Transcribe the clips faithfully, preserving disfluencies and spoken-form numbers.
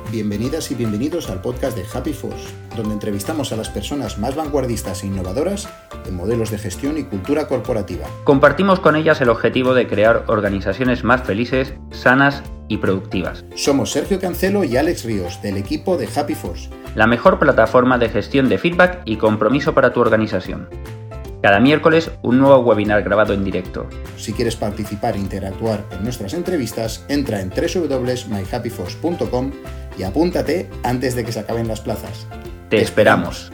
Bienvenidas y bienvenidos al podcast de Happy Force, donde entrevistamos a las personas más vanguardistas e innovadoras en modelos de gestión y cultura corporativa. Compartimos con ellas el objetivo de crear organizaciones más felices, sanas y productivas. Somos Sergio Cancelo y Alex Ríos, del equipo de Happy Force, la mejor plataforma de gestión de feedback y compromiso para tu organización. Cada miércoles, un nuevo webinar grabado en directo. Si quieres participar e interactuar en nuestras entrevistas, entra en w w w punto my happy force punto com y apúntate antes de que se acaben las plazas. Te, Te esperamos.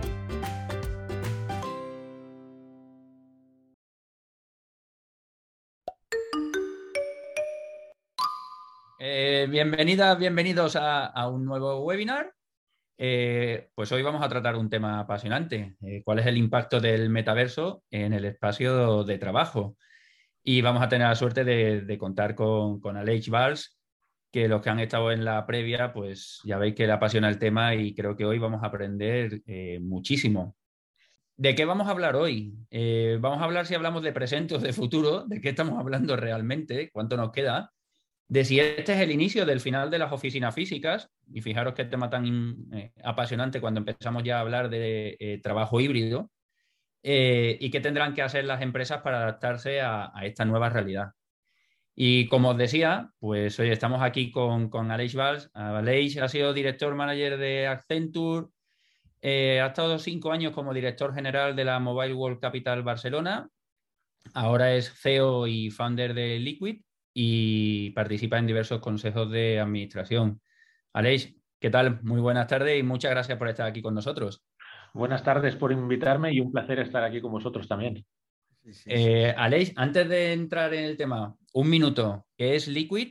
Eh, bienvenidas, bienvenidos a, a un nuevo webinar. Eh, pues hoy vamos a tratar un tema apasionante. Eh, ¿Cuál es el impacto del metaverso en el espacio de trabajo? Y vamos a tener la suerte de, de contar con, con Aleix Valls, que los que han estado en la previa, pues ya veis que le apasiona el tema y creo que hoy vamos a aprender eh, muchísimo. ¿De qué vamos a hablar hoy? Eh, vamos a hablar si hablamos de presente o de futuro, de qué estamos hablando realmente, cuánto nos queda, de si este es el inicio del final de las oficinas físicas, y fijaros qué tema tan eh, apasionante cuando empezamos ya a hablar de eh, trabajo híbrido, eh, y qué tendrán que hacer las empresas para adaptarse a, a esta nueva realidad. Y como os decía, pues hoy estamos aquí con, con Aleix Valls. Aleix ha sido director manager de Accenture, eh, ha estado cinco años como director general de la Mobile World Capital Barcelona, ahora es C E O y founder de Liquid y participa en diversos consejos de administración. Aleix, ¿qué tal? Muy buenas tardes y muchas gracias por estar aquí con nosotros. Buenas tardes por invitarme y un placer estar aquí con vosotros también. Sí, sí, eh, sí. Aleix, antes de entrar en el tema, un minuto, ¿qué es Liquid?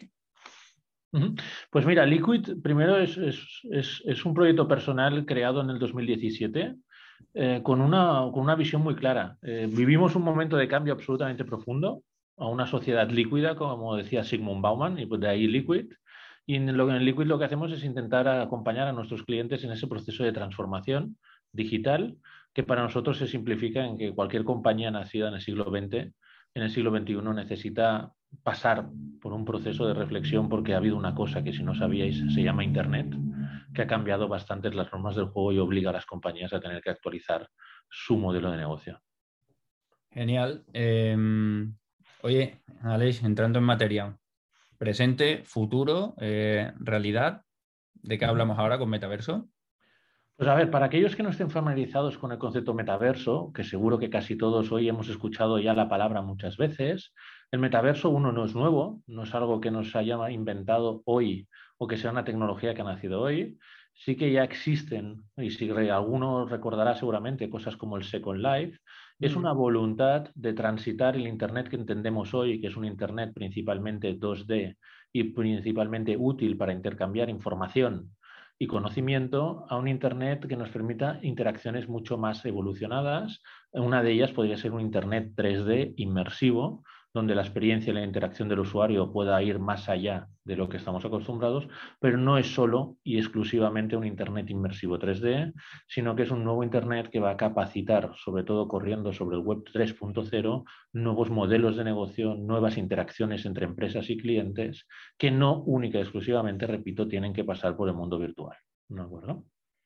Pues mira, Liquid primero es, es, es, es un proyecto personal creado en el dos mil diecisiete eh, con, una, con una visión muy clara. Eh, vivimos un momento de cambio absolutamente profundo a una sociedad líquida, como decía Zygmunt Bauman, y pues de ahí Liquid. Y en, lo, en Liquid lo que hacemos es intentar acompañar a nuestros clientes en ese proceso de transformación digital, que para nosotros se simplifica en que cualquier compañía nacida en el siglo veinte, en el siglo veintiuno, necesita pasar por un proceso de reflexión porque ha habido una cosa que, si no sabíais, se llama Internet, que ha cambiado bastante las normas del juego y obliga a las compañías a tener que actualizar su modelo de negocio. Genial. Eh, oye, Aleix, entrando en materia, presente, futuro, eh, realidad, ¿de qué hablamos ahora con metaverso? Pues a ver, para aquellos que no estén familiarizados con el concepto metaverso, que seguro que casi todos hoy hemos escuchado ya la palabra muchas veces, el metaverso, uno, no es nuevo, no es algo que nos haya inventado hoy o que sea una tecnología que ha nacido hoy. Sí que ya existen, y si alguno recordará seguramente cosas como el Second Life, es una voluntad de transitar el Internet que entendemos hoy, que es un Internet principalmente dos D y principalmente útil para intercambiar información y conocimiento, a un Internet que nos permita interacciones mucho más evolucionadas. Una de ellas podría ser un Internet tres D inmersivo, donde la experiencia y la interacción del usuario pueda ir más allá de lo que estamos acostumbrados, pero no es solo y exclusivamente un Internet inmersivo tres D, sino que es un nuevo Internet que va a capacitar, sobre todo corriendo sobre el Web tres punto cero, nuevos modelos de negocio, nuevas interacciones entre empresas y clientes, que no única y exclusivamente, repito, tienen que pasar por el mundo virtual. ¿De acuerdo?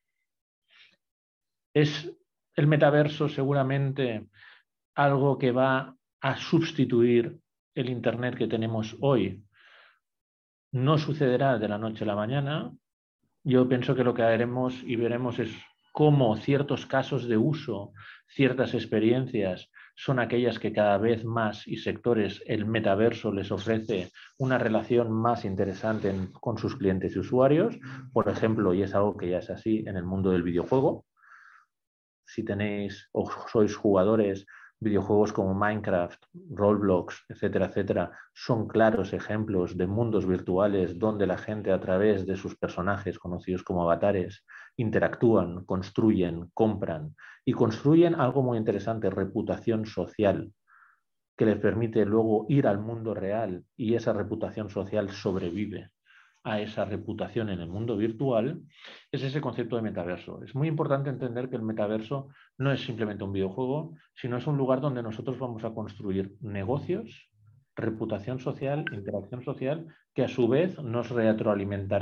Es el metaverso seguramente algo que va a sustituir el Internet que tenemos hoy. No sucederá de la noche a la mañana. Yo pienso que lo que haremos y veremos es cómo ciertos casos de uso, ciertas experiencias, son aquellas que cada vez más y sectores el metaverso les ofrece una relación más interesante en, con sus clientes y usuarios. Por ejemplo, y es algo que ya es así en el mundo del videojuego, si tenéis o sois jugadores, videojuegos como Minecraft, Roblox, etcétera, etcétera, son claros ejemplos de mundos virtuales donde la gente, a través de sus personajes conocidos como avatares, interactúan, construyen, compran y construyen algo muy interesante, reputación social, que les permite luego ir al mundo real, y esa reputación social sobrevive a esa reputación en el mundo virtual. Es ese concepto de metaverso. Es muy importante entender que el metaverso no es simplemente un videojuego, sino es un lugar donde nosotros vamos a construir negocios, reputación social, interacción social, que a su vez nos retroalimentará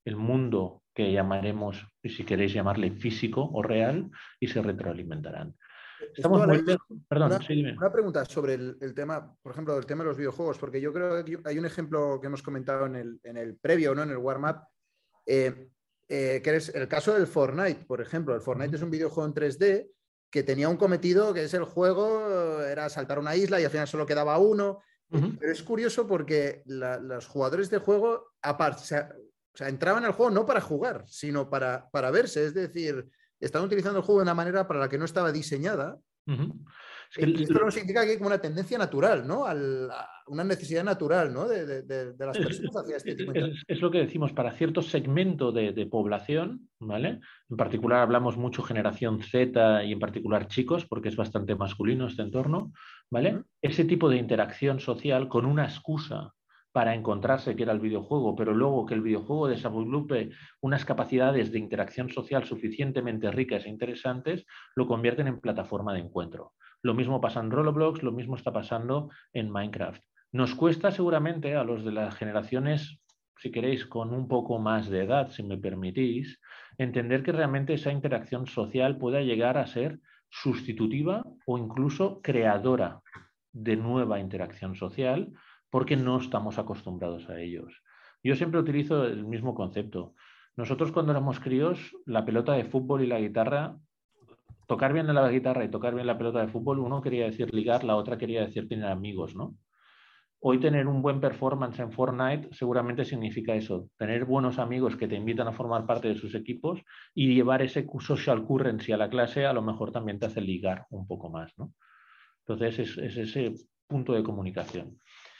el mundo que llamaremos, si queréis llamarle físico o real, y se retroalimentarán. Estamos Esto, muy Alex, lejos. Perdón, una, sí, dime. una pregunta sobre el, el tema, por ejemplo, el tema de los videojuegos, porque yo creo que hay un ejemplo que hemos comentado en el, en el previo, ¿no? En el warm-up, eh, eh, que es el caso del Fortnite, por ejemplo. El Fortnite uh-huh. es un videojuego en tres D que tenía un cometido, que es el juego, era saltar una isla y al final solo quedaba uno. Uh-huh. Pero es curioso porque la, los jugadores de juego, aparte, o sea, o sea, entraban al juego no para jugar, sino para, para verse, es decir, estaban utilizando el juego de una manera para la que no estaba diseñada. Uh-huh. Es que y esto lo... no significa que hay como una tendencia natural, ¿no? Al, a una necesidad natural, ¿no? De, de, de, de las personas hacia este tipo de es, es, es lo que decimos, para cierto segmento de, de población, ¿vale? En particular hablamos mucho generación Z y en particular chicos, porque es bastante masculino este entorno, ¿vale? Uh-huh. Ese tipo de interacción social con una excusa para encontrarse, que era el videojuego, pero luego que el videojuego desarrolle unas capacidades de interacción social suficientemente ricas e interesantes, lo convierten en plataforma de encuentro. Lo mismo pasa en Roblox, lo mismo está pasando en Minecraft. Nos cuesta seguramente a los de las generaciones, si queréis, con un poco más de edad, si me permitís, entender que realmente esa interacción social pueda llegar a ser sustitutiva o incluso creadora de nueva interacción social, porque no estamos acostumbrados a ellos. Yo siempre utilizo el mismo concepto. Nosotros cuando éramos críos, la pelota de fútbol y la guitarra, tocar bien la guitarra y tocar bien la pelota de fútbol, uno quería decir ligar, la otra quería decir tener amigos, ¿no? Hoy tener un buen performance en Fortnite seguramente significa eso, tener buenos amigos que te invitan a formar parte de sus equipos y llevar ese social currency a la clase a lo mejor también te hace ligar un poco más, ¿no? Entonces es, es ese punto de comunicación.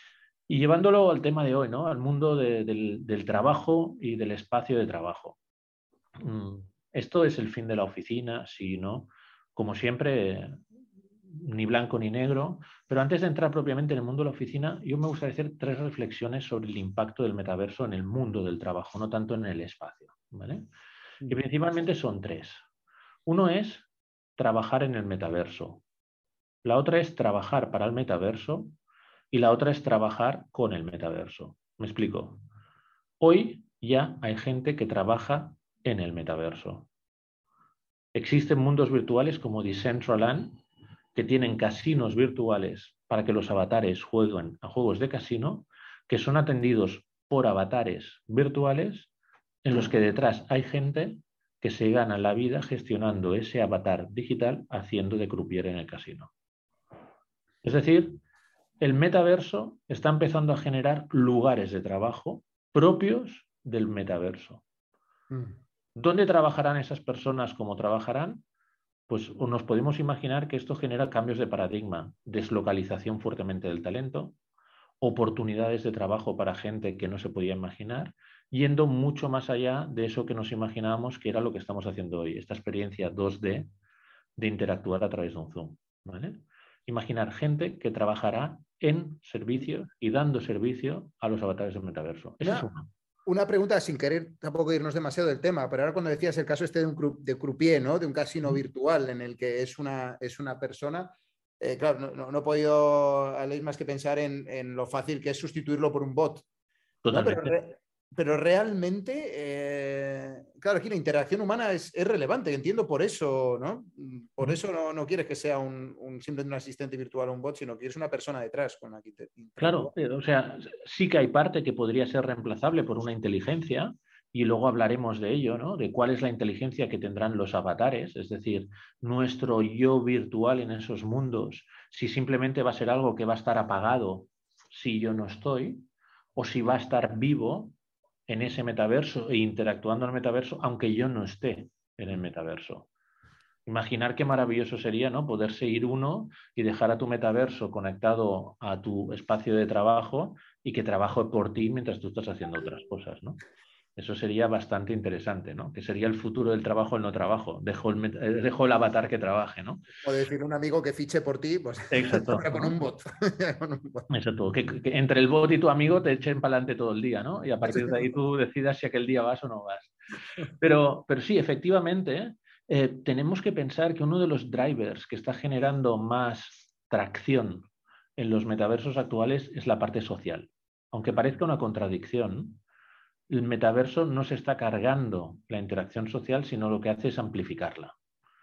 Y llevándolo al tema de hoy, ¿no? Al mundo de, del, del trabajo y del espacio de trabajo. Esto es el fin de la oficina, sí, ¿no? Como siempre, ni blanco ni negro, pero antes de entrar propiamente en el mundo de la oficina, yo me gustaría hacer tres reflexiones sobre el impacto del metaverso en el mundo del trabajo, no tanto en el espacio, ¿vale? Y principalmente son tres. Uno es trabajar en el metaverso. La otra es trabajar para el metaverso y la otra es trabajar con el metaverso. Me explico. Hoy ya hay gente que trabaja en el metaverso. Existen mundos virtuales como Decentraland, que tienen casinos virtuales para que los avatares jueguen a juegos de casino, que son atendidos por avatares virtuales en los que detrás hay gente que se gana la vida gestionando ese avatar digital haciendo de croupier en el casino. Es decir, el metaverso está empezando a generar lugares de trabajo propios del metaverso. Mm. ¿Dónde trabajarán esas personas? ¿Cómo trabajarán? Pues nos podemos imaginar que esto genera cambios de paradigma, deslocalización fuertemente del talento, oportunidades de trabajo para gente que no se podía imaginar, yendo mucho más allá de eso que nos imaginábamos que era lo que estamos haciendo hoy, esta experiencia dos D de interactuar a través de un Zoom, ¿vale? Imaginar gente que trabajará en servicios y dando servicio a los avatares del metaverso. Ese es uno. Una pregunta sin querer tampoco irnos demasiado del tema, pero ahora cuando decías el caso este de un de croupier, ¿no? De un casino uh-huh. virtual en el que es una, es una persona, eh, claro, no, no, no he podido Alex, más que pensar en, en lo fácil que es sustituirlo por un bot. Totalmente. ¿No? Pero, re, pero realmente, eh, claro, aquí la interacción humana es, es relevante, entiendo por eso, ¿no? Por uh-huh. eso no, no quieres que sea un, un simplemente un asistente virtual o un bot, sino que quieres una persona detrás con la que te Claro, o sea, sí que hay parte que podría ser reemplazable por una inteligencia y luego hablaremos de ello, ¿no? De cuál es la inteligencia que tendrán los avatares, es decir, nuestro yo virtual en esos mundos, si simplemente va a ser algo que va a estar apagado si yo no estoy, o si va a estar vivo en ese metaverso e interactuando en el metaverso, aunque yo no esté en el metaverso. Imaginar qué maravilloso sería, ¿no? Poderse ir uno y dejar a tu metaverso conectado a tu espacio de trabajo y que trabaje por ti mientras tú estás haciendo otras cosas, ¿no? Eso sería bastante interesante, ¿no? Que sería el futuro del trabajo, el no trabajo. Dejo el, meta, dejo el avatar que trabaje, ¿no? O decir un amigo que fiche por ti, pues exacto, con, ¿no? un bot. con un bot. Exacto. Que, que entre el bot y tu amigo te echen para adelante todo el día, ¿no? Y a partir de ahí tú decidas si aquel día vas o no vas. Pero, pero sí, efectivamente, eh, tenemos que pensar que uno de los drivers que está generando más tracción en los metaversos actuales es la parte social. Aunque parezca una contradicción, el metaverso no se está cargando la interacción social, sino lo que hace es amplificarla.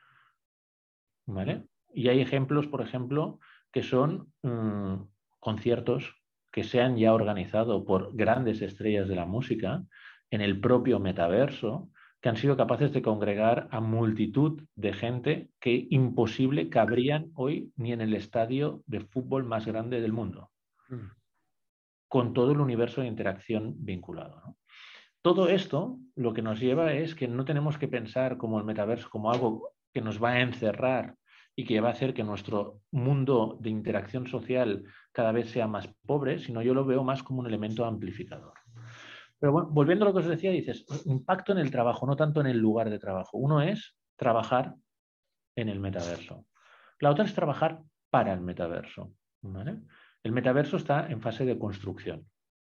¿Vale? Y hay ejemplos, por ejemplo, que son mmm, conciertos que se han ya organizado por grandes estrellas de la música en el propio metaverso, que han sido capaces de congregar a multitud de gente que imposible cabrían hoy ni en el estadio de fútbol más grande del mundo, mm. con todo el universo de interacción vinculado, ¿no? Todo esto lo que nos lleva es que no tenemos que pensar como el metaverso como algo que nos va a encerrar y que va a hacer que nuestro mundo de interacción social cada vez sea más pobre, sino yo lo veo más como un elemento amplificador. Pero bueno, volviendo a lo que os decía, dices, impacto en el trabajo, no tanto en el lugar de trabajo. Uno es trabajar en el metaverso. La otra es trabajar para el metaverso, ¿vale? El metaverso está en fase de construcción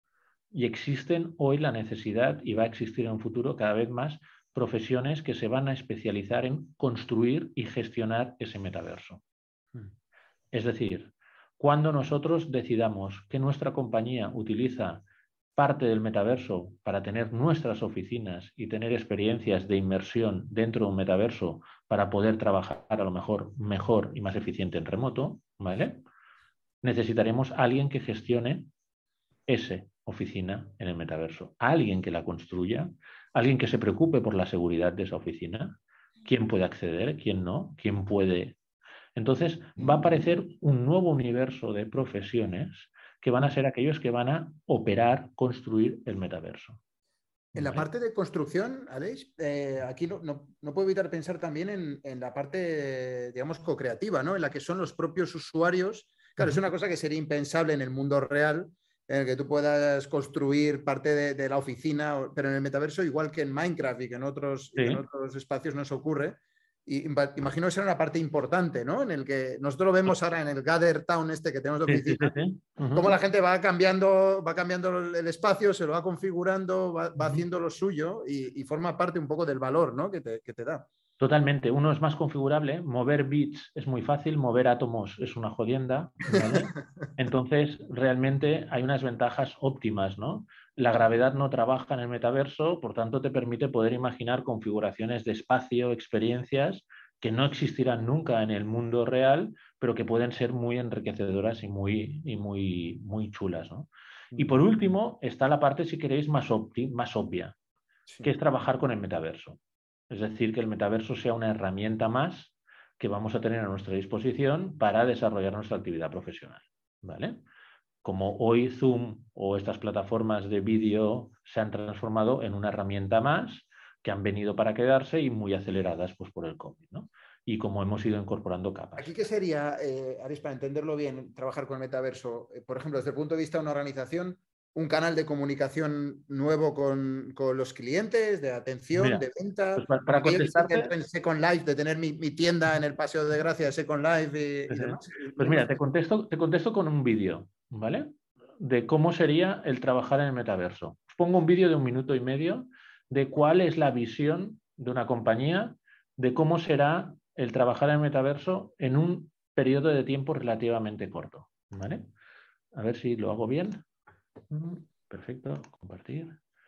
y existen hoy la necesidad, y va a existir en un futuro cada vez más, profesiones que se van a especializar en construir y gestionar ese metaverso. Mm. Es decir, cuando nosotros decidamos que nuestra compañía utiliza parte del metaverso para tener nuestras oficinas y tener experiencias de inmersión dentro de un metaverso para poder trabajar a lo mejor mejor y más eficiente en remoto, ¿vale? Necesitaremos a alguien que gestione esa oficina en el metaverso, a alguien que la construya, alguien que se preocupe por la seguridad de esa oficina, quién puede acceder, quién no, quién puede. Entonces va a aparecer un nuevo universo de profesiones que van a ser aquellos que van a operar, construir el metaverso. En la parte de construcción, Aleix, eh, aquí no, no, no puedo evitar pensar también en, en la parte, digamos, co-creativa, ¿no? En la que son los propios usuarios. Claro, uh-huh. Es una cosa que sería impensable en el mundo real, en el que tú puedas construir parte de, de la oficina, pero en el metaverso, igual que en Minecraft y que en otros, sí. y que en otros espacios no se ocurre. Y imagino que será una parte importante, ¿no? En el que nosotros lo vemos ahora en el Gather Town este que tenemos de oficina, sí, sí, sí. Uh-huh. Cómo la gente va cambiando, va cambiando el espacio, se lo va configurando, va, va uh-huh. haciendo lo suyo y, y forma parte un poco del valor, ¿no? que, te, que te da. Totalmente. Uno es más configurable. Mover bits es muy fácil, mover átomos es una jodienda, ¿vale? Entonces, realmente hay unas ventajas óptimas, ¿no? La gravedad no trabaja en el metaverso, por tanto, te permite poder imaginar configuraciones de espacio, experiencias que no existirán nunca en el mundo real, pero que pueden ser muy enriquecedoras y muy, y muy, muy chulas, ¿no? Y por último, está la parte, si queréis, más, opti- más obvia, sí. que es trabajar con el metaverso. Es decir, que el metaverso sea una herramienta más que vamos a tener a nuestra disposición para desarrollar nuestra actividad profesional, ¿vale? Como hoy Zoom o estas plataformas de vídeo se han transformado en una herramienta más que han venido para quedarse y muy aceleradas pues, por el COVID, ¿no? Y como hemos ido incorporando capas. ¿Aquí qué sería, eh, Aris, para entenderlo bien, trabajar con el metaverso? Eh, por ejemplo, desde el punto de vista de una organización, un canal de comunicación nuevo con, con los clientes, de atención, Mira, de venta. Pues para, para contestarte... Yo en Second Life, de tener mi, mi tienda en el Paseo de Gracia de Second Life y, y demás. Pues mira, te contesto, te contesto con un vídeo, ¿vale? De cómo sería el trabajar en el metaverso. Os pongo un vídeo de un minuto y medio de cuál es la visión de una compañía, de cómo será el trabajar en el metaverso en un periodo de tiempo relativamente corto, ¿vale? A ver si lo hago bien. Perfecto, compartir.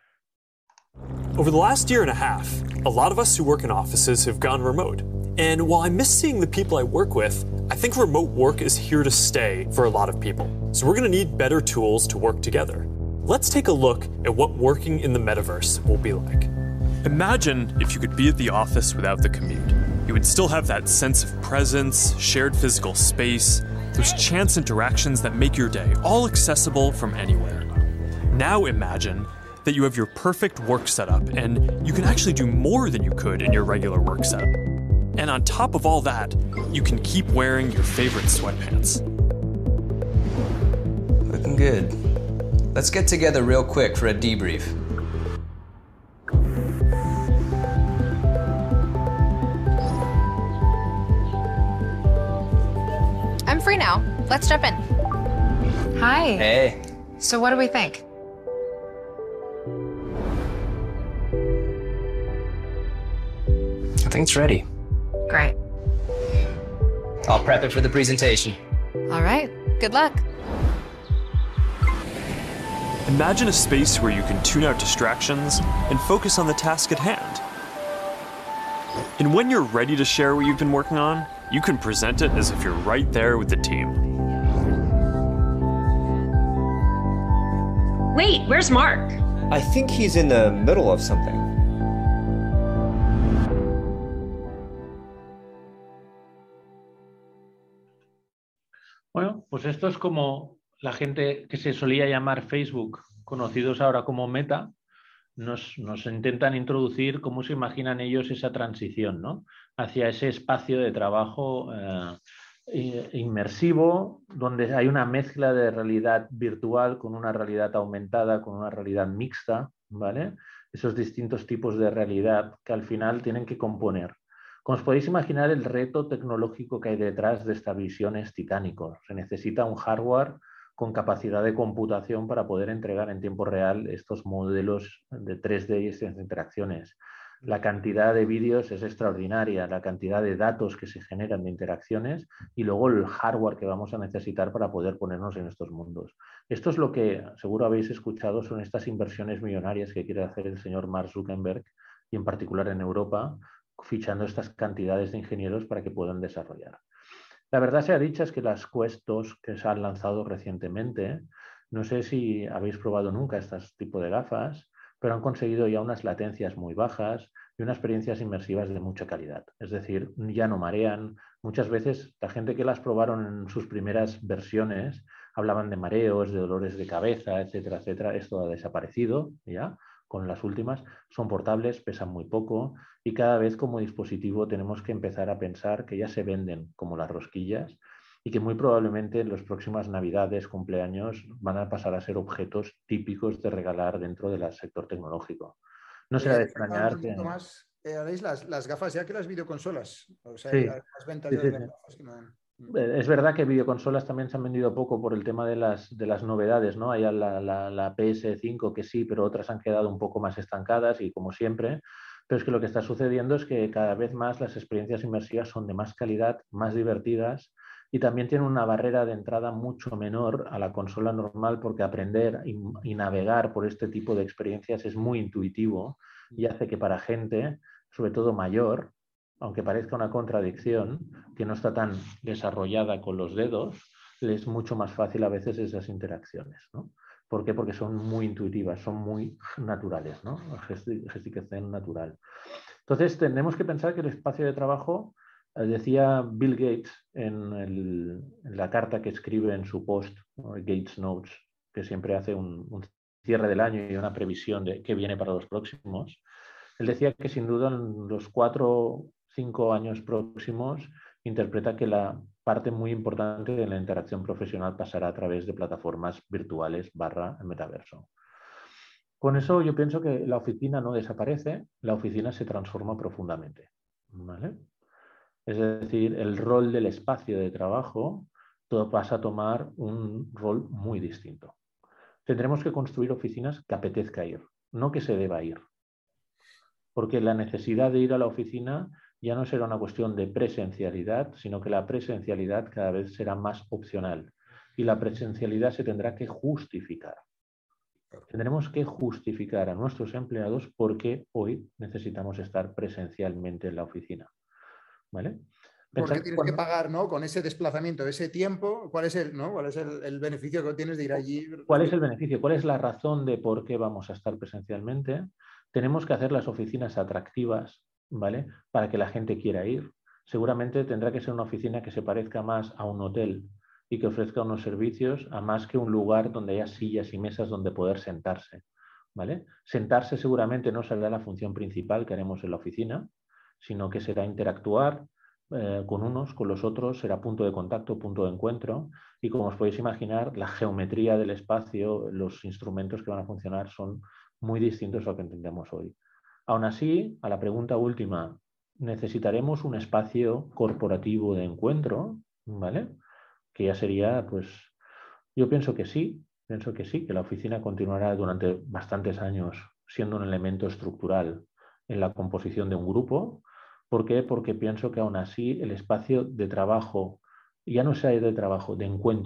Over the last year and a half, a lot of us who work in offices have gone remote. And while I miss seeing the people I work with, I think remote work is here to stay for a lot of people. So we're going to need better tools to work together. Let's take a look at what working in the metaverse will be like. Imagine if you could be at the office without the commute. You would still have that sense of presence, shared physical space, those chance interactions that make your day all accessible from anywhere. Now imagine that you have your perfect work setup and you can actually do more than you could in your regular work setup. And on top of all that, you can keep wearing your favorite sweatpants. Looking good. Let's get together real quick for a debrief. I'm free now. Let's jump in. Hi. Hey. So what do we think? I think it's ready. Great. I'll prep it for the presentation. All right. Good luck. Imagine a space where you can tune out distractions and focus on the task at hand. And when you're ready to share what you've been working on, you can present it as if you're right there with the team. Wait, where's Mark? I think he's in the middle of something. Bueno, pues esto es como la gente que se solía llamar Facebook, conocidos ahora como Meta, nos, nos intentan introducir cómo se imaginan ellos esa transición, ¿no?, hacia ese espacio de trabajo eh, inmersivo, donde hay una mezcla de realidad virtual con una realidad aumentada, con una realidad mixta, ¿vale? Esos distintos tipos de realidad que al final tienen que componer. Como os podéis imaginar, el reto tecnológico que hay detrás de esta visión es titánico. Se necesita un hardware con capacidad de computación para poder entregar en tiempo real estos modelos de tres D y estas interacciones. La cantidad de vídeos es extraordinaria, la cantidad de datos que se generan de interacciones y luego el hardware que vamos a necesitar para poder ponernos en estos mundos. Esto es lo que seguro habéis escuchado, son estas inversiones millonarias que quiere hacer el señor Mark Zuckerberg y en particular en Europa, fichando estas cantidades de ingenieros para que puedan desarrollar. La verdad sea dicha es que las Quest dos que se han lanzado recientemente, no sé si habéis probado nunca este tipo de gafas, pero han conseguido ya unas latencias muy bajas y unas experiencias inmersivas de mucha calidad. Es decir, ya no marean. Muchas veces la gente que las probaron en sus primeras versiones hablaban de mareos, de dolores de cabeza, etcétera, etcétera. Esto ha desaparecido ya. Con las últimas, son portables, pesan muy poco y cada vez como dispositivo tenemos que empezar a pensar que ya se venden como las rosquillas y que muy probablemente en las próximas navidades, cumpleaños, van a pasar a ser objetos típicos de regalar dentro del sector tecnológico. No será de extrañar que... Más, eh, haréis las, las gafas ya que las videoconsolas. O sea, sí, hay más ventas sí, de sí, las sí. gafas que no... Es verdad que videoconsolas también se han vendido poco por el tema de las, de las novedades, ¿no? Hay la, la, la P S cinco que sí, pero otras han quedado un poco más estancadas y como siempre. Pero es que lo que está sucediendo es que cada vez más las experiencias inmersivas son de más calidad, más divertidas y también tienen una barrera de entrada mucho menor a la consola normal porque aprender y, y navegar por este tipo de experiencias es muy intuitivo y hace que para gente, sobre todo mayor, aunque parezca una contradicción, que no está tan desarrollada con los dedos, les es mucho más fácil a veces esas interacciones, ¿no? ¿Por qué? Porque son muy intuitivas, son muy naturales, ¿no? Gesticación natural. Entonces, tenemos que pensar que el espacio de trabajo, eh, decía Bill Gates en, el, en la carta que escribe en su post, ¿no? Gates Notes, que siempre hace un, un cierre del año y una previsión de qué viene para los próximos. Él decía que sin duda en los cuatro cinco años próximos interpreta que la parte muy importante de la interacción profesional pasará a través de plataformas virtuales barra el metaverso. Con eso yo pienso que la oficina no desaparece, la oficina se transforma profundamente, ¿vale? Es decir, el rol del espacio de trabajo todo pasa a tomar un rol muy distinto. Tendremos que construir oficinas que apetezca ir, no que se deba ir. Porque la necesidad de ir a la oficina ya no será una cuestión de presencialidad, sino que la presencialidad cada vez será más opcional y la presencialidad se tendrá que justificar. Tendremos que justificar a nuestros empleados por qué hoy necesitamos estar presencialmente en la oficina, ¿vale? Porque tienes cuando... que pagar, ¿no? Con ese desplazamiento, ese tiempo, ¿cuál es el, ¿no? ¿Cuál es el, el beneficio que tienes de ir allí? ¿Cuál es el beneficio? ¿Cuál es la razón de por qué vamos a estar presencialmente? Tenemos que hacer las oficinas atractivas, ¿vale? Para que la gente quiera ir. Seguramente tendrá que ser una oficina que se parezca más a un hotel y que ofrezca unos servicios a más que un lugar donde haya sillas y mesas donde poder sentarse, ¿vale? Sentarse seguramente no será la función principal que haremos en la oficina, sino que será interactuar eh, con unos, con los otros, será punto de contacto, punto de encuentro y como os podéis imaginar, la geometría del espacio, los instrumentos que van a funcionar son muy distintos a lo que entendemos hoy. Aún así, a la pregunta última, ¿necesitaremos un espacio corporativo de encuentro? ¿Vale? Que ya sería, pues, yo pienso que sí, pienso que sí, que la oficina continuará durante bastantes años siendo un elemento estructural en la composición de un grupo. ¿Por qué? Porque pienso que aún así el espacio de trabajo, ya no sea de trabajo, de encuentro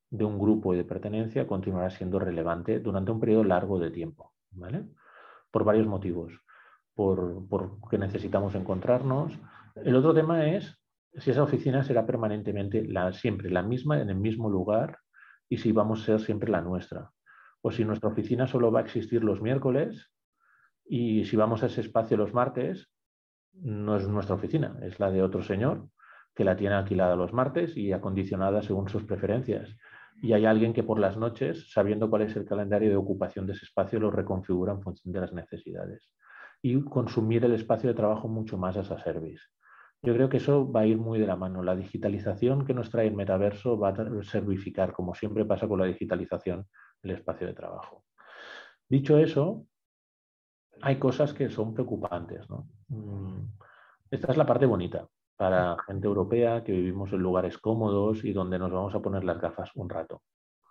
de un grupo y de pertenencia continuará siendo relevante durante un periodo largo de tiempo, ¿vale? Por varios motivos. Por, porque necesitamos encontrarnos. El otro tema es si esa oficina será permanentemente la, siempre la misma, en el mismo lugar, y si vamos a ser siempre la nuestra. O si nuestra oficina solo va a existir los miércoles y si vamos a ese espacio los martes, no es nuestra oficina, es la de otro señor que la tiene alquilada los martes y acondicionada según sus preferencias. Y hay alguien que por las noches, sabiendo cuál es el calendario de ocupación de ese espacio, lo reconfigura en función de las necesidades. Y consumir el espacio de trabajo mucho más as a service. Yo creo que eso va a ir muy de la mano. La digitalización que nos trae el metaverso va a servificar, como siempre pasa con la digitalización, el espacio de trabajo. Dicho eso, hay cosas que son preocupantes, ¿no? Esta es la parte bonita para gente europea que vivimos en lugares cómodos y donde nos vamos a poner las gafas un rato.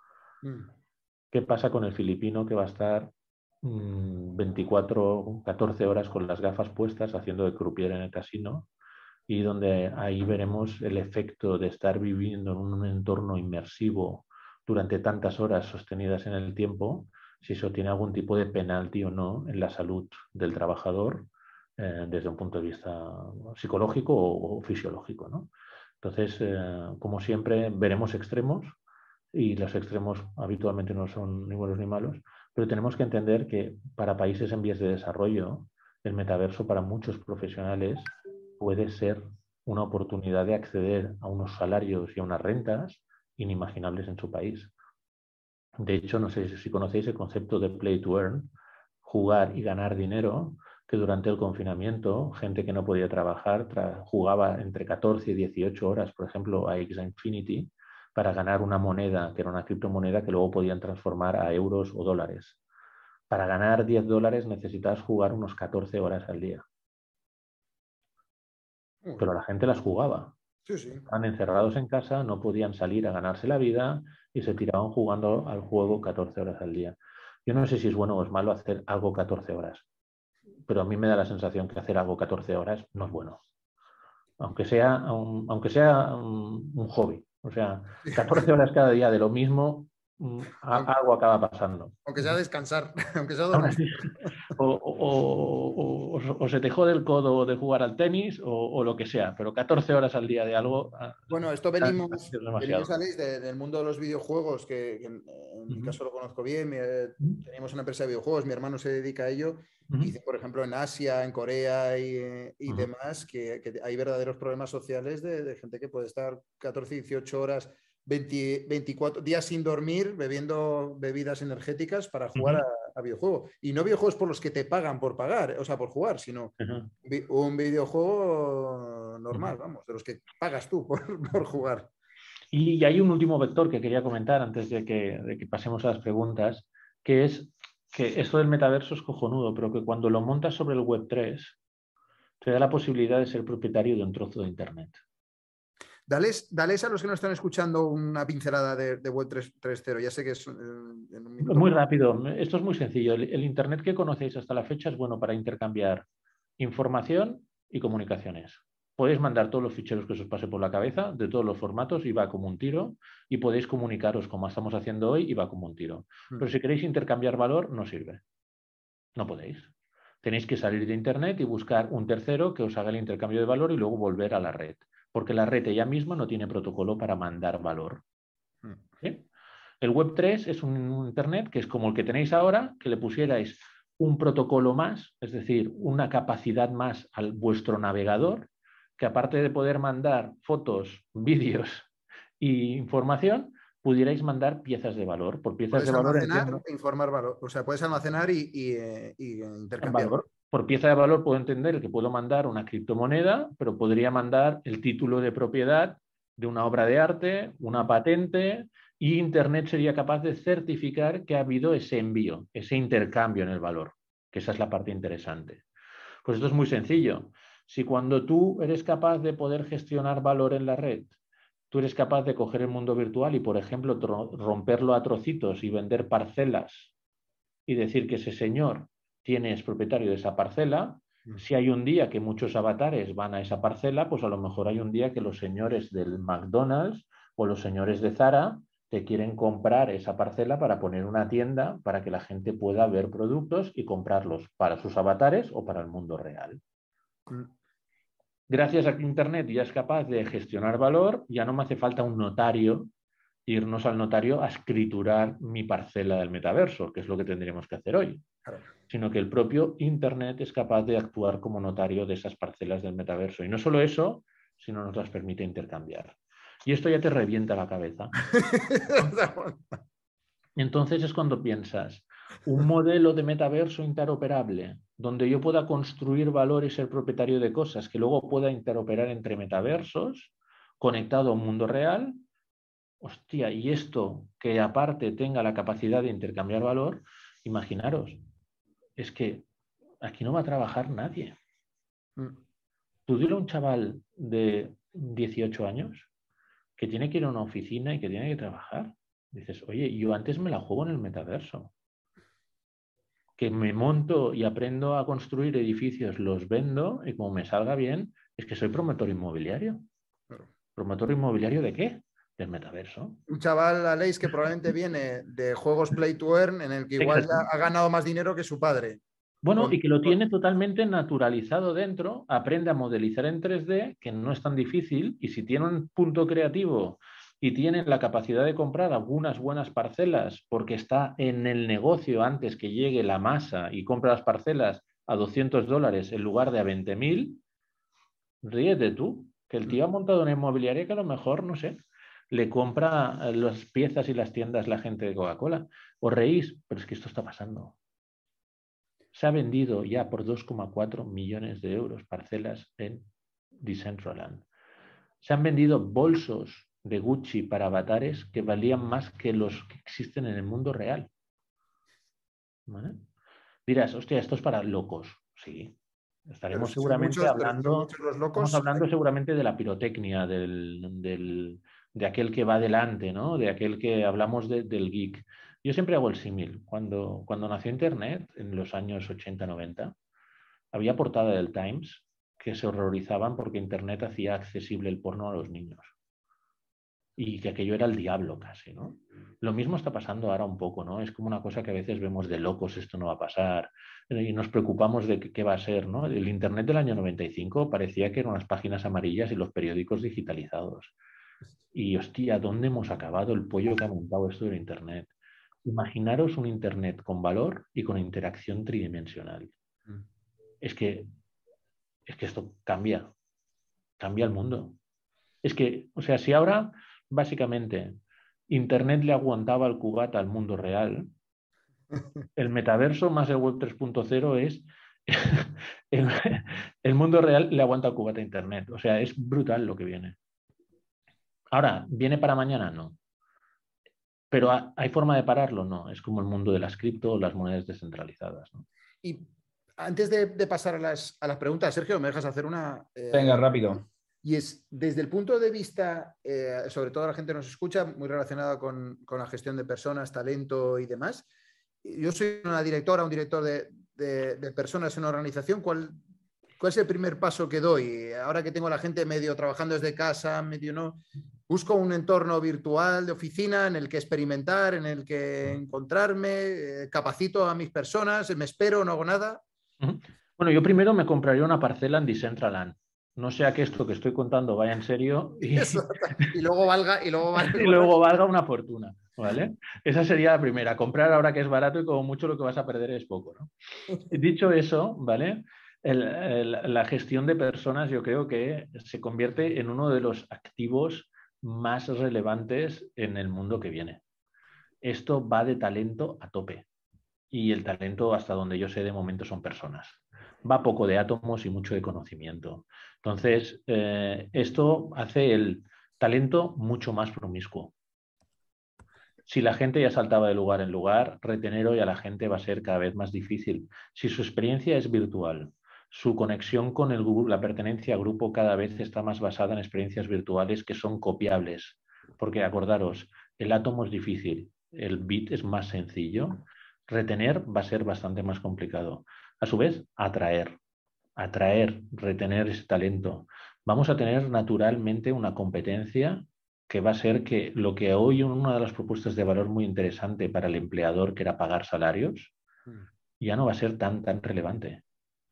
¿Qué pasa con el filipino que va a estar veinticuatro, catorce horas con las gafas puestas haciendo de croupier en el casino? Y donde ahí veremos el efecto de estar viviendo en un entorno inmersivo durante tantas horas sostenidas en el tiempo, si eso tiene algún tipo de penalti o no en la salud del trabajador eh, desde un punto de vista psicológico o, o fisiológico, ¿no? Entonces, eh, como siempre, veremos extremos y los extremos habitualmente no son ni buenos ni malos, pero tenemos que entender que para países en vías de desarrollo, el metaverso para muchos profesionales puede ser una oportunidad de acceder a unos salarios y a unas rentas inimaginables en su país. De hecho, no sé si conocéis el concepto de play to earn, jugar y ganar dinero, que durante el confinamiento, gente que no podía trabajar tra- jugaba entre catorce y dieciocho horas, por ejemplo, a Axie Infinity, para ganar una moneda, que era una criptomoneda que luego podían transformar a euros o dólares. Para ganar diez dólares necesitas jugar unos catorce horas al día. Pero la gente las jugaba. Sí, sí. Estaban encerrados en casa, no podían salir a ganarse la vida y se tiraban jugando al juego catorce horas al día. Yo no sé si es bueno o es malo hacer algo catorce horas, pero a mí me da la sensación que hacer algo catorce horas no es bueno. Aunque sea un, aunque sea un, un hobby. O sea, catorce horas cada día de lo mismo, a, algo acaba pasando. Aunque sea descansar, aunque sea dormir. O, o, o, o, o se te jode el codo de jugar al tenis o, o lo que sea, pero catorce horas al día de algo... Bueno, esto venimos, es demasiado. venimos Alex, de, del mundo de los videojuegos, que, que en, en mi Uh-huh. caso lo conozco bien. Mi, eh, teníamos una empresa de videojuegos, mi hermano se dedica a ello. Uh-huh. Dice, por ejemplo, en Asia, en Corea y, y Uh-huh. demás, que, que hay verdaderos problemas sociales de, de gente que puede estar catorce, dieciocho horas, veinte, veinticuatro días sin dormir, bebiendo bebidas energéticas para jugar uh-huh. a, a videojuegos. Y no videojuegos por los que te pagan por pagar, o sea, por jugar, sino uh-huh. vi, un videojuego normal, uh-huh. vamos, de los que pagas tú por, por jugar. Y hay un último vector que quería comentar antes de que, de que pasemos a las preguntas, que es que esto del metaverso es cojonudo, pero que cuando lo montas sobre el web tres, te da la posibilidad de ser propietario de un trozo de Internet. Dales, dales a los que nos están escuchando una pincelada de, de web tres punto cero. Ya sé que es en un minuto. Muy rápido. Esto es muy sencillo. El, el Internet que conocéis hasta la fecha es bueno para intercambiar información y comunicaciones. Podéis mandar todos los ficheros que os pase por la cabeza, de todos los formatos, y va como un tiro. Y podéis comunicaros como estamos haciendo hoy y va como un tiro. Pero si queréis intercambiar valor, no sirve. No podéis. Tenéis que salir de Internet y buscar un tercero que os haga el intercambio de valor y luego volver a la red. Porque la red ella misma no tiene protocolo para mandar valor. ¿Sí? El web tres es un Internet que es como el que tenéis ahora, que le pusierais un protocolo más, es decir, una capacidad más al vuestro navegador, que aparte de poder mandar fotos, vídeos e información, pudierais mandar piezas de valor. Por piezas de valor entiendo, informar valor. O sea, puedes almacenar y, y, y intercambiar. Valor. Por pieza de valor puedo entender que puedo mandar una criptomoneda, pero podría mandar el título de propiedad de una obra de arte, una patente, y Internet sería capaz de certificar que ha habido ese envío, ese intercambio en el valor, que esa es la parte interesante. Pues esto es muy sencillo. Si cuando tú eres capaz de poder gestionar valor en la red, tú eres capaz de coger el mundo virtual y, por ejemplo, romperlo a trocitos y vender parcelas y decir que ese señor tiene, es propietario de esa parcela, si hay un día que muchos avatares van a esa parcela, pues a lo mejor hay un día que los señores del McDonald's o los señores de Zara te quieren comprar esa parcela para poner una tienda para que la gente pueda ver productos y comprarlos para sus avatares o para el mundo real. Gracias a que Internet ya es capaz de gestionar valor, ya no me hace falta un notario, irnos al notario a escriturar mi parcela del metaverso, que es lo que tendríamos que hacer hoy. Claro. Sino que el propio Internet es capaz de actuar como notario de esas parcelas del metaverso. Y no solo eso, sino nos las permite intercambiar. Y esto ya te revienta la cabeza. Entonces es cuando piensas, un modelo de metaverso interoperable, donde yo pueda construir valor y ser propietario de cosas, que luego pueda interoperar entre metaversos, conectado a un mundo real. Hostia, y esto que aparte tenga la capacidad de intercambiar valor, imaginaros, es que aquí no va a trabajar nadie. Tú dile a un chaval de dieciocho años que tiene que ir a una oficina y que tiene que trabajar. Dices, oye, yo antes me la juego en el metaverso. Que me monto y aprendo a construir edificios, los vendo y como me salga bien, es que soy promotor inmobiliario. ¿Promotor inmobiliario de qué? Del metaverso. Un chaval, Aleix, que probablemente viene de juegos Play to Earn, en el que igual ya ha ganado más dinero que su padre. Bueno, con, y que lo con... tiene totalmente naturalizado dentro, aprende a modelizar en tres D, que no es tan difícil, y si tiene un punto creativo y tiene la capacidad de comprar algunas buenas parcelas porque está en el negocio antes que llegue la masa y compra las parcelas a doscientos dólares en lugar de a veinte mil, ríete tú, que el tío ha montado una inmobiliaria que a lo mejor, no sé, le compra las piezas y las tiendas la gente de Coca-Cola. Os reís, pero es que esto está pasando. Se ha vendido ya por dos coma cuatro millones de euros parcelas en Decentraland. Se han vendido bolsos de Gucci para avatares que valían más que los que existen en el mundo real. ¿Vale? Dirás, hostia, esto es para locos. Sí. Estaremos seguramente muchos, hablando, los locos... estamos hablando seguramente de la pirotecnia, del, del, de aquel que va delante, ¿no? De aquel que hablamos de, del geek. Yo siempre hago el símil. Cuando, cuando nació Internet, en los años ochenta noventa, había portada del Times que se horrorizaban porque Internet hacía accesible el porno a los niños. Y que aquello era el diablo casi, ¿no? Lo mismo está pasando ahora un poco, ¿no? Es como una cosa que a veces vemos de locos, esto no va a pasar, y nos preocupamos de qué va a ser, ¿no? El Internet del año noventa y cinco parecía que eran las páginas amarillas y los periódicos digitalizados. Y, hostia, ¿dónde hemos acabado el pollo que ha montado esto del Internet? Imaginaros un Internet con valor y con interacción tridimensional. Mm. Es que, es que esto cambia, cambia el mundo. Es que, o sea, si ahora, básicamente, Internet le aguantaba el cubata al mundo real, el metaverso más el web tres punto cero es el, el mundo real le aguanta el cubata a Internet. O sea, es brutal lo que viene. Ahora, ¿viene para mañana? No. Pero ¿hay forma de pararlo? No. Es como el mundo de las cripto o las monedas descentralizadas, ¿no? Y antes de, de pasar a las, a las preguntas, Sergio, ¿me dejas hacer una? Eh, Venga, rápido. Y es desde el punto de vista, eh, sobre todo la gente nos escucha, muy relacionada con, con la gestión de personas, talento y demás. Yo soy una directora, un director de, de, de personas en una organización. ¿Cuál, ¿Cuál es el primer paso que doy? Ahora que tengo a la gente medio trabajando desde casa, medio no, busco un entorno virtual de oficina en el que experimentar, en el que encontrarme, eh, capacito a mis personas, me espero, no hago nada. Bueno, yo primero me compraría una parcela en Decentraland. No sea que esto que estoy contando vaya en serio y, y luego valga y luego valga, y luego valga una fortuna, ¿vale? Esa sería la primera, comprar ahora que es barato y como mucho lo que vas a perder es poco, ¿no? Dicho eso, ¿vale? El, el, la gestión de personas yo creo que se convierte en uno de los activos más relevantes en el mundo que viene. Esto va de talento a tope y el talento, hasta donde yo sé de momento, son personas. Va poco de átomos y mucho de conocimiento. Entonces, eh, esto hace el talento mucho más promiscuo. Si la gente ya saltaba de lugar en lugar, retener hoy a la gente va a ser cada vez más difícil. Si su experiencia es virtual, su conexión con el, la pertenencia a grupo cada vez está más basada en experiencias virtuales que son copiables. Porque acordaros, el átomo es difícil, el bit es más sencillo, retener va a ser bastante más complicado. A su vez, atraer, atraer, retener ese talento. Vamos a tener naturalmente una competencia que va a ser que lo que hoy una de las propuestas de valor muy interesante para el empleador, que era pagar salarios, ya no va a ser tan, tan relevante.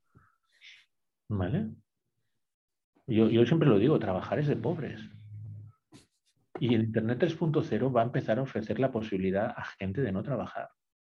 ¿Vale? Yo, yo siempre lo digo, trabajar es de pobres. Y el Internet tres punto cero va a empezar a ofrecer la posibilidad a gente de no trabajar.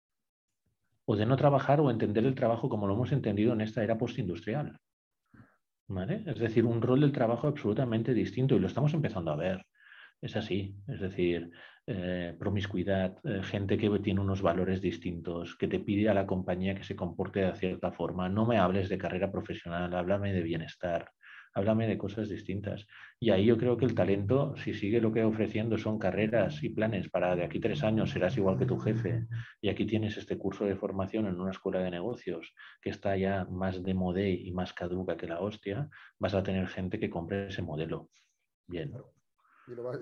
O de no trabajar o entender el trabajo como lo hemos entendido en esta era postindustrial. ¿Vale? Es decir, un rol del trabajo absolutamente distinto y lo estamos empezando a ver. Es así, es decir, eh, promiscuidad, eh, gente que tiene unos valores distintos, que te pide a la compañía que se comporte de cierta forma. No me hables de carrera profesional, háblame de bienestar, háblame de cosas distintas. Y ahí yo creo que el talento, si sigue lo que ofreciendo son carreras y planes para de aquí tres años serás igual que tu jefe y aquí tienes este curso de formación en una escuela de negocios que está ya más de modé y más caduca que la hostia, vas a tener gente que compre ese modelo. Bien. Y lo vas...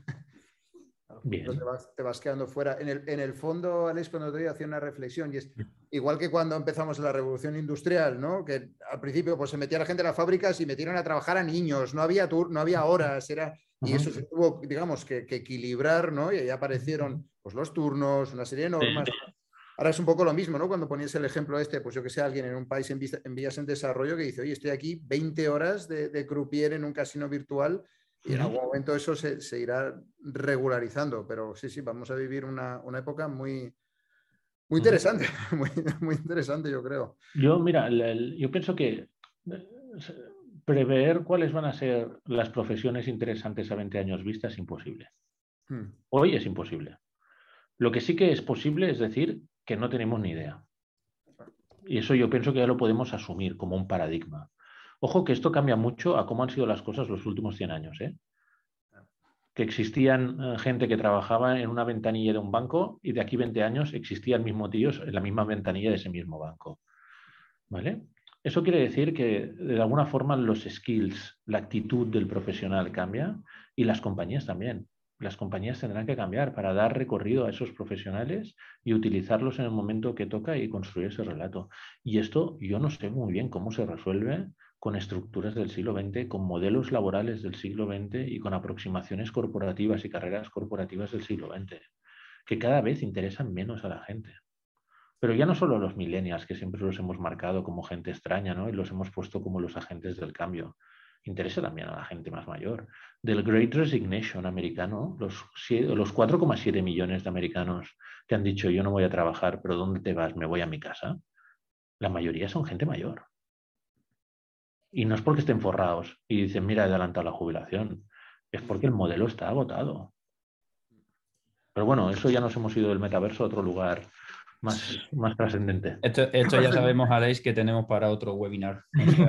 Bien. Te vas, te vas quedando fuera. En el, en el fondo, Alex, cuando te hacía una reflexión, y es igual que cuando empezamos la revolución industrial, ¿no? Que al principio pues, se metía la gente a las fábricas y metieron a trabajar a niños, no había, tur no había horas, era, y eso se tuvo, digamos, que, que equilibrar, ¿no? Y ahí aparecieron pues, los turnos, una serie de normas. Ahora es un poco lo mismo, ¿no? Cuando ponías el ejemplo este, pues yo que sé, alguien en un país en, en vías en desarrollo que dice, oye, estoy aquí veinte horas de, de croupier en un casino virtual. Y en algún momento eso se, se irá regularizando, pero sí, sí, vamos a vivir una, una época muy, muy interesante, muy, muy interesante, yo creo. Yo, mira, el, el, yo pienso que prever cuáles van a ser las profesiones interesantes a veinte años vista es imposible. Hmm. Hoy es imposible. Lo que sí que es posible es decir que no tenemos ni idea. Y eso yo pienso que ya lo podemos asumir como un paradigma. Ojo que esto cambia mucho a cómo han sido las cosas los últimos cien años, ¿eh? Que existían eh, gente que trabajaba en una ventanilla de un banco y de aquí veinte años existían mismos tíos en la misma ventanilla de ese mismo banco. ¿Vale? Eso quiere decir que de alguna forma los skills, la actitud del profesional cambia y las compañías también. Las compañías tendrán que cambiar para dar recorrido a esos profesionales y utilizarlos en el momento que toca y construir ese relato. Y esto yo no sé muy bien cómo se resuelve con estructuras del siglo veinte, con modelos laborales del siglo veinte y con aproximaciones corporativas y carreras corporativas del siglo veinte, que cada vez interesan menos a la gente. Pero ya no solo los millennials, que siempre los hemos marcado como gente extraña, ¿no? Y los hemos puesto como los agentes del cambio. Interesa también a la gente más mayor. Del Great Resignation americano, los, los cuatro coma siete millones de americanos que han dicho yo no voy a trabajar, pero ¿dónde te vas? Me voy a mi casa. La mayoría son gente mayor. Y no es porque estén forrados y dicen, mira, he adelantado la jubilación. Es porque el modelo está agotado. Pero bueno, eso ya nos hemos ido del metaverso a otro lugar más, más trascendente. Esto, esto ya sabemos, Alex, que tenemos para otro webinar. O sea,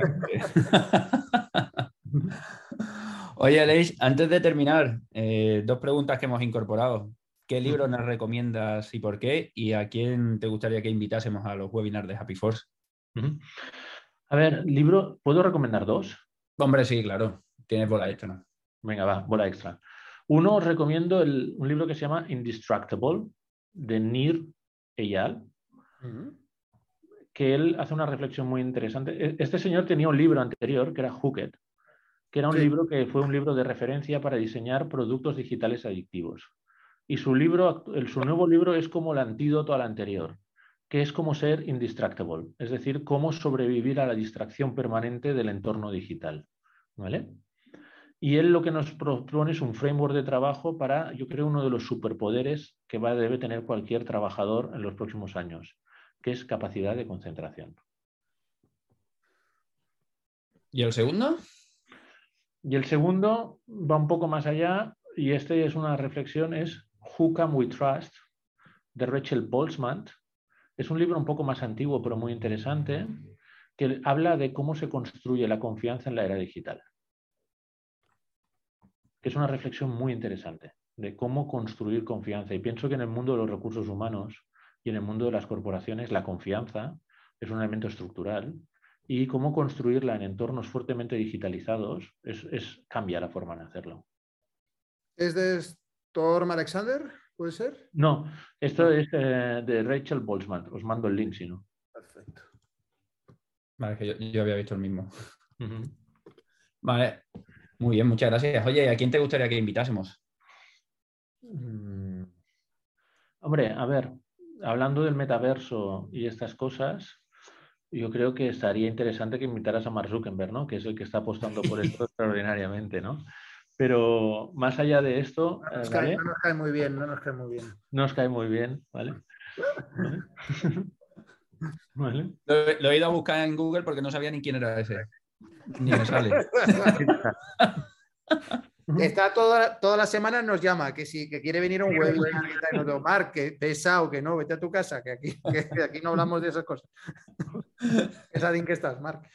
que... Oye, Alex, antes de terminar, eh, dos preguntas que hemos incorporado. ¿Qué libro nos recomiendas y por qué? ¿Y a quién te gustaría que invitásemos a los webinars de Happy Force? Uh-huh. A ver, libro, ¿puedo recomendar dos? Hombre, sí, claro. Tienes bola extra, ¿no? Venga, va, bola extra. Uno, os recomiendo el, un libro que se llama Indistractable, de Nir Eyal, uh-huh. que él hace una reflexión muy interesante. Este señor tenía un libro anterior, que era Hooked, que era un sí. libro que fue un libro de referencia para diseñar productos digitales adictivos. Y su, libro, el, su nuevo libro es como el antídoto al anterior, que es como ser indistractable, es decir, cómo sobrevivir a la distracción permanente del entorno digital. ¿Vale? Y él lo que nos propone es un framework de trabajo para, yo creo, uno de los superpoderes que va, debe tener cualquier trabajador en los próximos años, que es capacidad de concentración. ¿Y el segundo? Y el segundo va un poco más allá, y este es una reflexión, es Who Can We Trust, de Rachel Boltzmann. Es un libro un poco más antiguo, pero muy interesante, que habla de cómo se construye la confianza en la era digital. Que es una reflexión muy interesante de cómo construir confianza. Y pienso que en el mundo de los recursos humanos y en el mundo de las corporaciones, la confianza es un elemento estructural y cómo construirla en entornos fuertemente digitalizados es, es cambia la forma de hacerlo. ¿Es de Storm Alexander? ¿Puede ser? No, esto no. es eh, de Rachel Boltzmann. Os mando el link, si no. Perfecto. Vale, que yo, yo había visto el mismo. Uh-huh. Vale, muy bien, muchas gracias. Oye, ¿a quién te gustaría que invitásemos? Mm, hombre, a ver, hablando del metaverso y estas cosas, yo creo que estaría interesante que invitaras a Mark Zuckerberg, ¿no? Que es el que está apostando por esto extraordinariamente, ¿no? Pero más allá de esto, No nos, eh, cae, ¿vale? no nos cae muy bien, no nos cae muy bien. No os cae muy bien, ¿vale? ¿Vale? ¿Vale? Lo, lo he ido a buscar en Google porque no sabía ni quién era ese. Ni me sale. Está toda, toda la semana nos llama, que si que quiere venir a un webinar y tal, y no, Marc, que pesado, que no, vete a tu casa, que aquí, que, que aquí no hablamos de esas cosas. Es adin que estás, Marc.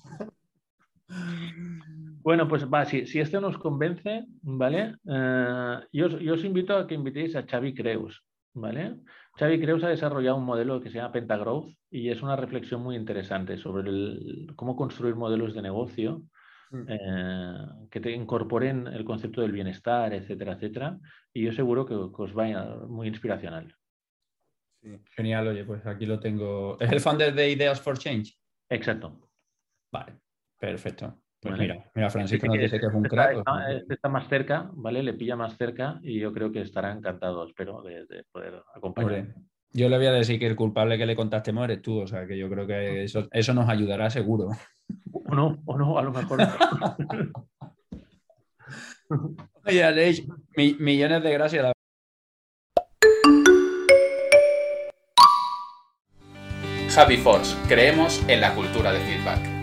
Bueno, pues va, si, si esto nos convence, ¿vale? Eh, yo, os, yo os invito a que invitéis a Xavi Creus, ¿vale? Xavi Creus ha desarrollado un modelo que se llama Pentagrowth y es una reflexión muy interesante sobre el, cómo construir modelos de negocio eh, que te incorporen el concepto del bienestar, etcétera, etcétera. Y yo seguro que, que os va a muy inspiracional. Sí. Genial, oye, pues aquí lo tengo. ¿Es el founder de Ideas for Change? Exacto. Vale, perfecto. Pues ¿Vale? mira, mira, Francisco nos Este, dice que es un este crack. está, este está más cerca, ¿vale? Le pilla más cerca y yo creo que estará encantado, espero, de, de poder acompañar. Hombre, yo le voy a decir que el culpable que le contactemos eres tú, o sea que yo creo que eso, eso nos ayudará seguro. O no, o no, a lo mejor. Oye, Aleix, mi, millones de gracias. Javi Force, creemos en la cultura de feedback.